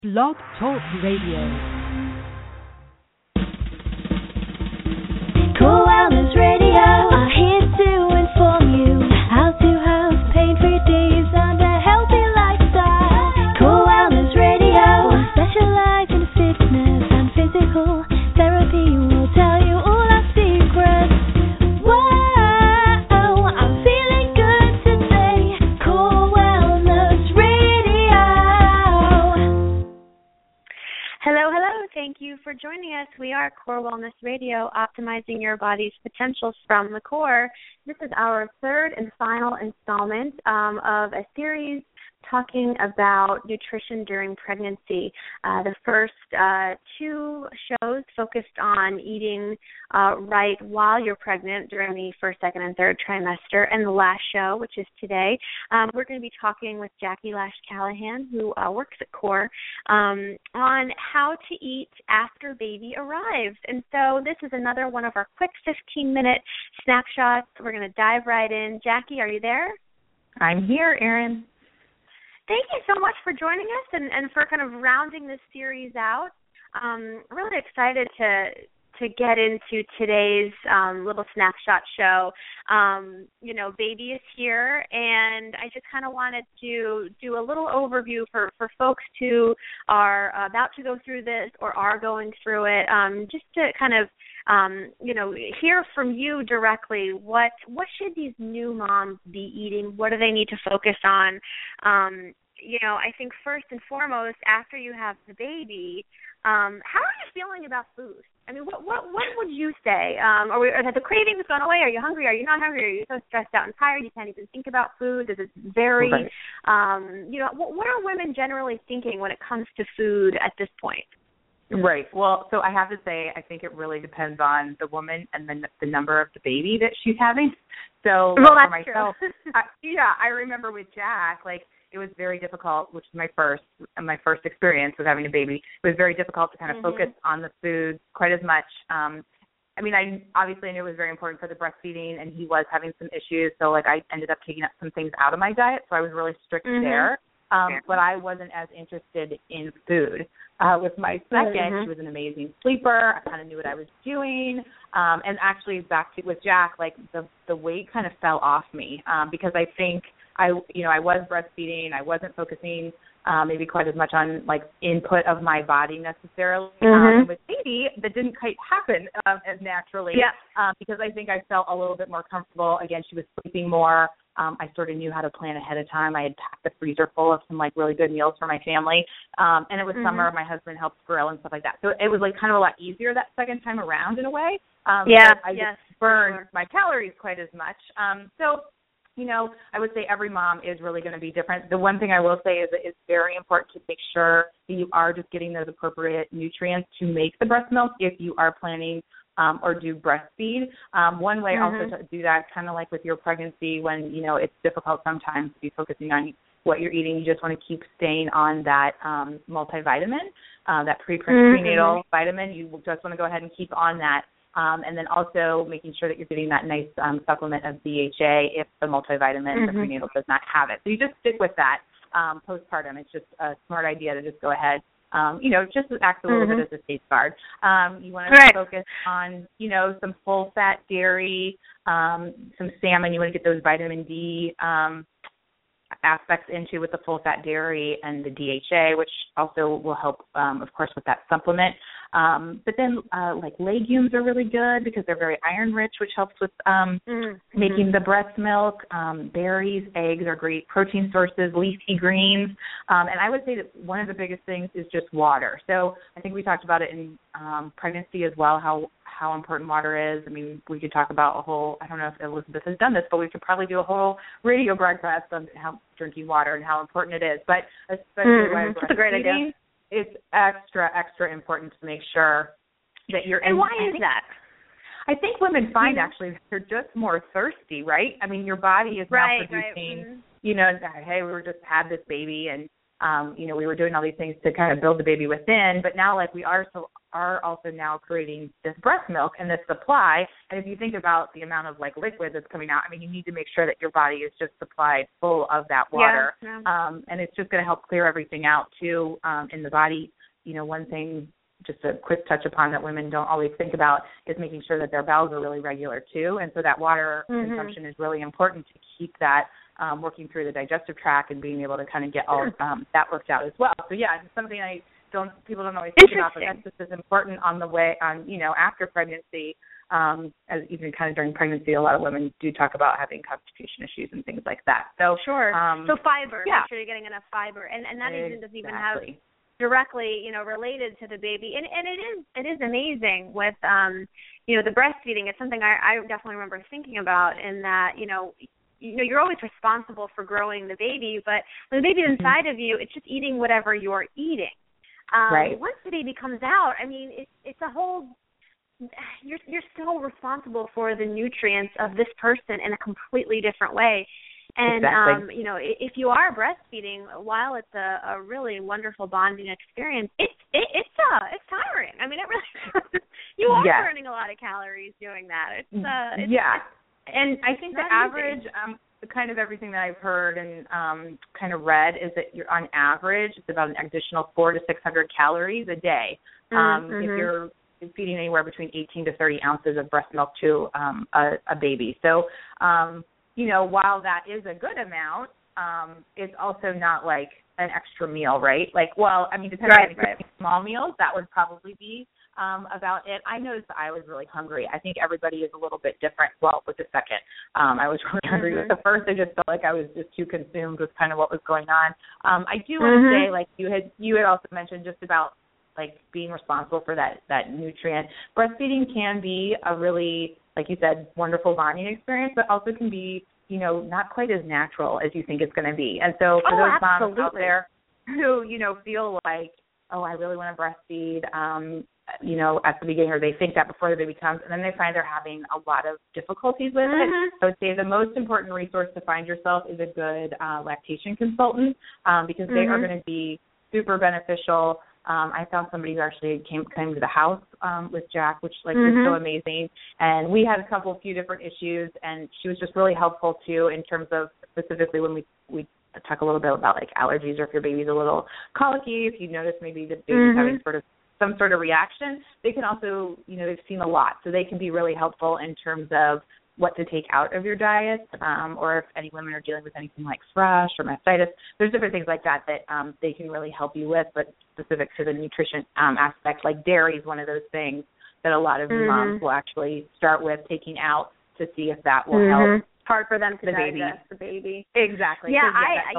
Blog Talk Radio. Core Wellness Radio are here to inform you how to have pain-free days and a healthy lifestyle. Core Wellness Radio specialize in fitness and physical therapy. Will tell you all our secrets. Wow, I'm feeling good today. Core Wellness Radio. Hello, hello. Thank you for joining us. We are Core Wellness Radio, optimizing your body's potentials from the core. This is our third and final installment of a series talking about nutrition during pregnancy. The first two shows focused on eating right while you're pregnant during the first, second, and third trimester. And the last show, which is today, we're going to be talking with Jackie Lash Callahan, who works at Core, on how to eat after baby arrives. And so this is another one of our quick 15-minute snapshots. We're going to dive right in. Jackie, are you there? I'm here, Erin. Thank you so much for joining us and for kind of rounding this series out. Really excited to get into today's little snapshot show. Baby is here, and I just kind of wanted to do a little overview for folks who are about to go through this or are going through it, just to kind of hear from you directly. What should these new moms be eating? What do they need to focus on? I think first and foremost, after you have the baby, how are you feeling about food? I mean, what would you say? Have the cravings gone away? Are you hungry? Are you not hungry? Are you so stressed out and tired you can't even think about food? Does it vary? Right. What are women generally thinking when it comes to food at this point? Right. Well, so I have to say, I think it really depends on the woman and then the number of the baby that she's having. So well, for that's myself, true. I remember with Jack, it was very difficult, which is my first experience with having a baby. It was very difficult to kind of focus on the food quite as much. I obviously knew it was very important for the breastfeeding, and he was having some issues. So, I ended up taking up some things out of my diet, so I was really strict there. But I wasn't as interested in food. With my second, she was an amazing sleeper. I kind of knew what I was doing. And actually, with Jack, the weight kind of fell off me because I think I was breastfeeding. I wasn't focusing maybe quite as much on input of my body necessarily. And with baby, that didn't quite happen as naturally because I think I felt a little bit more comfortable. Again, she was sleeping more. I sort of knew how to plan ahead of time. I had packed the freezer full of some really good meals for my family. And it was summer. My husband helped grill and stuff like that. So it was kind of a lot easier that second time around in a way. I just burned my calories quite as much. I would say every mom is really going to be different. The one thing I will say is that it's very important to make sure that you are just getting those appropriate nutrients to make the breast milk if you are planning or do breastfeed. One way also to do that, kind of like with your pregnancy when, it's difficult sometimes to be focusing on what you're eating. You just want to keep staying on that multivitamin, that prenatal vitamin. You just want to go ahead and keep on that. And then also making sure that you're getting that nice supplement of DHA if the multivitamin, the prenatal, does not have it. So you just stick with that postpartum. It's just a smart idea to just go ahead. Just act a little bit as a safeguard. You want to focus on, some full-fat dairy, some salmon. You want to get those vitamin D aspects into with the full-fat dairy and the DHA, which also will help, of course, with that supplement. But then, legumes are really good because they're very iron-rich, which helps with making the breast milk. Berries, eggs are great protein sources, leafy greens. And I would say that one of the biggest things is just water. So I think we talked about it in pregnancy as well, how important water is. I mean, we could talk about I don't know if Elizabeth has done this, but we could probably do a whole radio broadcast on how drinking water and how important it is. But especially when that's a great idea. It's extra important to make sure that you're. And why is that? I think women find actually they're just more thirsty, right? I mean, your body is now producing, hey, we just had this baby and, we were doing all these things to kind of build the baby within, but now we are so are also now creating this breast milk and this supply. And if you think about the amount of like liquid that's coming out, I mean, you need to make sure that your body is just supplied full of that water. Yeah. And it's just going to help clear everything out too in the body. You know, one thing, just a quick touch upon that women don't always think about is making sure that their bowels are really regular too. And so that water consumption is really important to keep that working through the digestive tract and being able to kind of get all that worked out as well. So yeah, it's something people don't always think about, but that's just as important on the way on, you know, after pregnancy, as even kind of during pregnancy, a lot of women do talk about having constipation issues and things like that. So sure. So fiber, yeah. make sure you're getting enough fiber, and that doesn't even have directly, you know, related to the baby. And it is amazing with you know, the breastfeeding. It's something I definitely remember thinking about, in that, you know, you're always responsible for growing the baby, but when the baby's inside of you, it's just eating whatever you're eating. Right. Once the baby comes out, I mean, it's a whole. You're still responsible for the nutrients of this person in a completely different way. And exactly. You know, if you are breastfeeding, while it's a really wonderful bonding experience, it's tiring. I mean, it really you are burning a lot of calories doing that. It's and I think the average. Kind of everything that I've heard and kind of read is that you're on average it's about an additional 400 to 600 calories a day if you're feeding anywhere between 18 to 30 ounces of breast milk to a baby. So, you know, while that is a good amount, it's also not like an extra meal, right? Like, well, I mean, depending on small meals, that would probably be about it. I noticed that I was really hungry. I think everybody is a little bit different. Well, with the second, I was really hungry. With the first, I just felt like I was just too consumed with kind of what was going on. I do want to say, like you had also mentioned just about like being responsible for that nutrient. Breastfeeding can be a really, like you said, wonderful bonding experience, but also can be, you know, not quite as natural as you think it's going to be. And so for those moms out there who, you know, feel like, oh, I really want to breastfeed, you know, at the beginning, or they think that before the baby comes, and then they find they're having a lot of difficulties with it. So I would say the most important resource to find yourself is a good lactation consultant, because they are going to be super beneficial. I found somebody who actually came to the house with Jack, which was so amazing. And we had a few different issues, and she was just really helpful too in terms of specifically when we talk a little bit about like allergies, or if your baby's a little colicky, if you notice maybe the baby's having some sort of reaction. They can also, you know, they've seen a lot, so they can be really helpful in terms of what to take out of your diet, or if any women are dealing with anything like thrush or mastitis, there's different things like that they can really help you with, but specific to the nutrition aspect, like dairy is one of those things that a lot of moms will actually start with taking out to see if that will help. It's hard for them to digest the baby. Exactly. Yeah,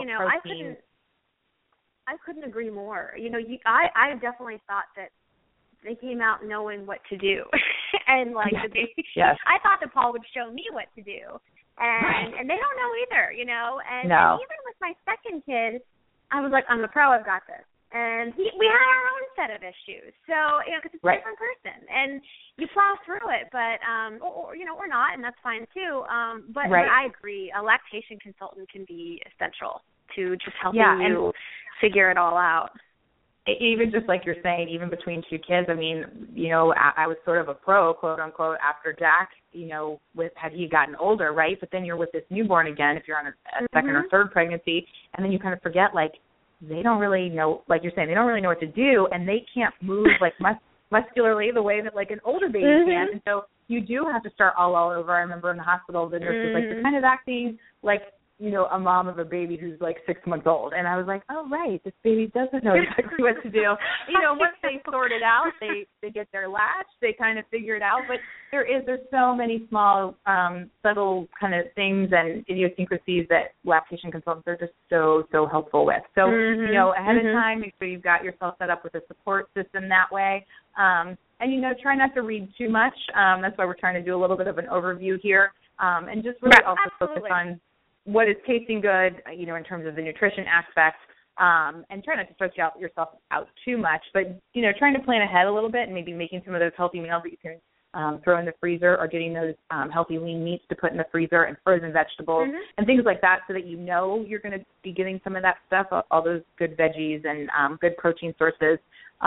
I couldn't agree more. You know, I definitely thought that they came out knowing what to do, and like the baby. Yes. I thought that Paul would show me what to do, and they don't know either. You know, and even with my second kid, I was like, I'm a pro. I've got this. And we had our own set of issues. So, you know, because it's a different person. And you plow through it, but, or not, and that's fine too. But I agree. A lactation consultant can be essential to just helping you figure it all out. Even just like you're saying, even between two kids, I mean, you know, I was sort of a pro, quote unquote, after Jack, you know, had he gotten older, right? But then you're with this newborn again, if you're on a second or third pregnancy, and then you kind of forget, like, they don't really know, like you're saying, they don't really know what to do, and they can't move like muscularly the way that like an older baby can. And so you do have to start all over. I remember in the hospital, the nurse was like, you're kind of acting like, you know, a mom of a baby who's like 6 months old. And I was like, oh, right, this baby doesn't know exactly what to do. You know, once they sort it out, they get their latch, they kind of figure it out. But there's so many small, subtle kind of things and idiosyncrasies that lactation consultants are just so helpful with. So, you know, ahead of time, make sure you've got yourself set up with a support system that way. And, you know, try not to read too much. That's why we're trying to do a little bit of an overview here. And just really also focus on what is tasting good, you know, in terms of the nutrition aspect, and try not to stretch yourself out too much, but, you know, trying to plan ahead a little bit and maybe making some of those healthy meals that you can throw in the freezer, or getting those healthy lean meats to put in the freezer, and frozen vegetables and things like that, so that you know you're going to be getting some of that stuff, all those good veggies and good protein sources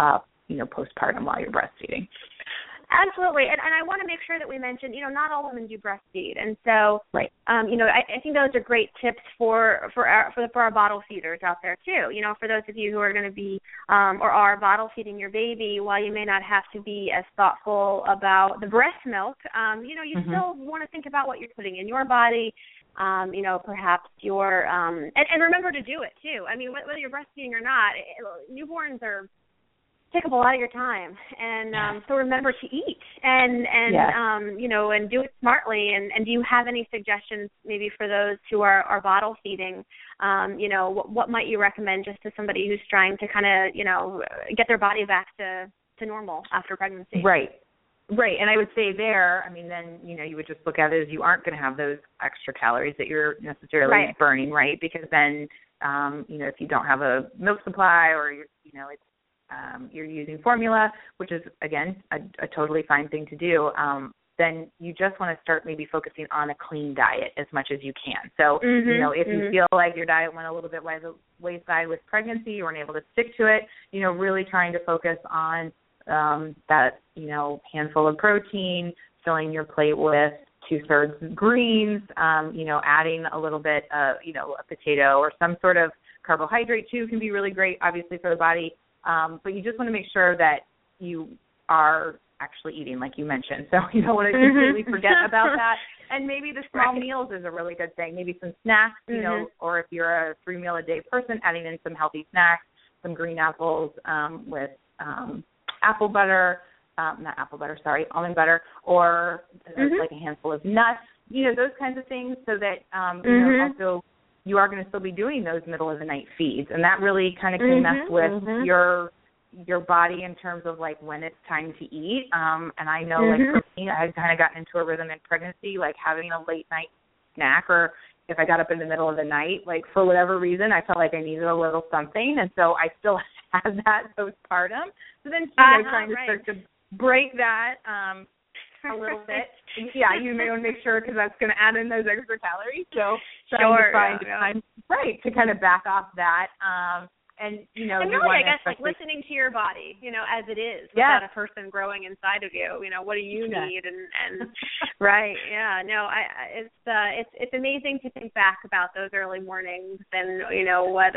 postpartum while you're breastfeeding. Absolutely, and I want to make sure that we mention, not all women do breastfeed, and so, right. I think those are great tips for our bottle feeders out there too. For those of you who are going to be or are bottle feeding your baby, while you may not have to be as thoughtful about the breast milk, you still want to think about what you're putting in your body. Perhaps your and remember to do it too. I mean, whether you're breastfeeding or not, newborns take up a lot of your time, and so remember to eat and do it smartly. And do you have any suggestions maybe for those who are bottle feeding? What might you recommend just to somebody who's trying to kind of get their body back to normal after pregnancy? Right. And I would say then you would just look at it as you aren't going to have those extra calories that you're necessarily burning, right? Because then if you don't have a milk supply or you're using formula, which is, again, a totally fine thing to do, then you just want to start maybe focusing on a clean diet as much as you can. So, if you feel like your diet went a little bit wayside with pregnancy, you weren't able to stick to it, really trying to focus on that, handful of protein, filling your plate with 2/3 greens, adding a little bit of, a potato or some sort of carbohydrate too can be really great, obviously, for the body. But you just want to make sure that you are actually eating, like you mentioned. So you don't want to completely forget about that. And maybe the small meals is a really good thing. Maybe some snacks, or if you're a 3-meal-a-day person, adding in some healthy snacks, some green apples with almond butter, or like a handful of nuts, those kinds of things, so that, also you are going to still be doing those middle of the night feeds, and that really kind of can mess with your body in terms of like when it's time to eat. And I know, like for me, I had kind of gotten into a rhythm in pregnancy, like having a late night snack, or if I got up in the middle of the night, like for whatever reason, I felt like I needed a little something, and so I still have that postpartum. So then, trying to start to break that a little bit. Yeah, you may want to make sure, because that's going to add in those extra calories. So trying to find time, to kind of back off that. And really, I guess, like listening to your body, as it is, without a person growing inside of you. What do you need? And right, yeah, no, it's amazing to think back about those early mornings, and what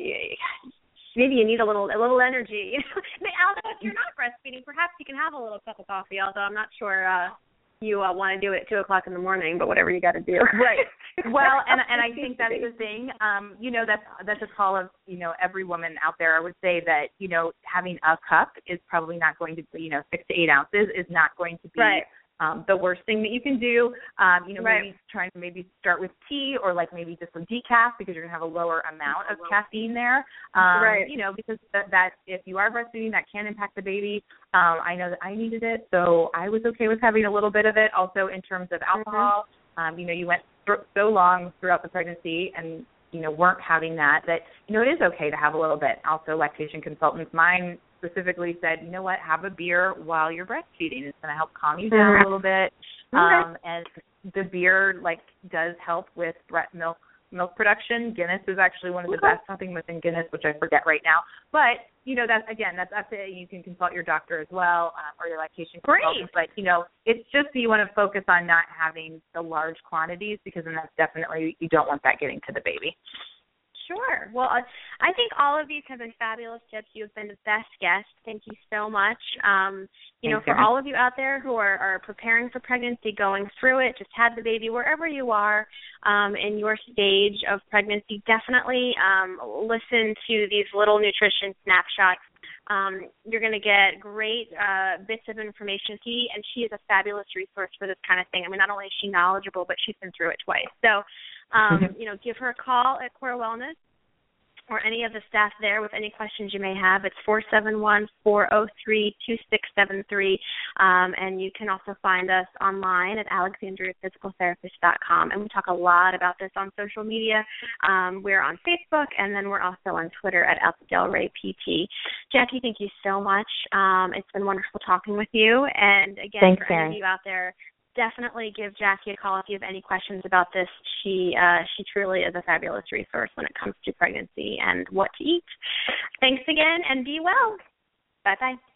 maybe you need a little energy. Although if you're not breastfeeding, perhaps you can have a little cup of coffee. Although I'm not sure you want to do it at 2:00 in the morning, but whatever you got to do. Right. Well, and I think that's the thing. That's a call of every woman out there. I would say that having a cup is probably not going to be 6 to 8 ounces is not going to be the worst thing that you can do. Maybe trying to start with tea, or like maybe just some decaf, because you're going to have a lower amount of caffeine there. Because that if you are breastfeeding, that can impact the baby. I know that I needed it, so I was okay with having a little bit of it. Also, in terms of alcohol, you went so long throughout the pregnancy and weren't having that it is okay to have a little bit. Also, lactation consultants, mine specifically said, have a beer while you're breastfeeding. It's going to help calm you down a little bit. And the beer does help with milk production. Guinness is actually one of the best, something within Guinness, which I forget right now. But that's up to you. Can consult your doctor as well, or your lactation consultant. But it's just that you want to focus on not having the large quantities, because then that's definitely, you don't want that getting to the baby. Sure. Well, I think all of these have been fabulous tips. You've been the best guest. Thank you so much. For all of you out there who are preparing for pregnancy, going through it, just had the baby, wherever you are in your stage of pregnancy, definitely listen to these little nutrition snapshots. You're going to get great bits of information. She is a fabulous resource for this kind of thing. I mean, not only is she knowledgeable, but she's been through it twice. So, give her a call at Core Wellness, or any of the staff there with any questions you may have. It's 471-403-2673. And you can also find us online at alexandriaphysicaltherapist.com. And we talk a lot about this on social media. We're on Facebook, and then we're also on Twitter at Alpha Del Rey PT. Jackie, thank you so much. It's been wonderful talking with you. And again, thanks, for any of you out there, definitely give Jackie a call if you have any questions about this. She truly is a fabulous resource when it comes to pregnancy and what to eat. Thanks again, and be well. Bye-bye.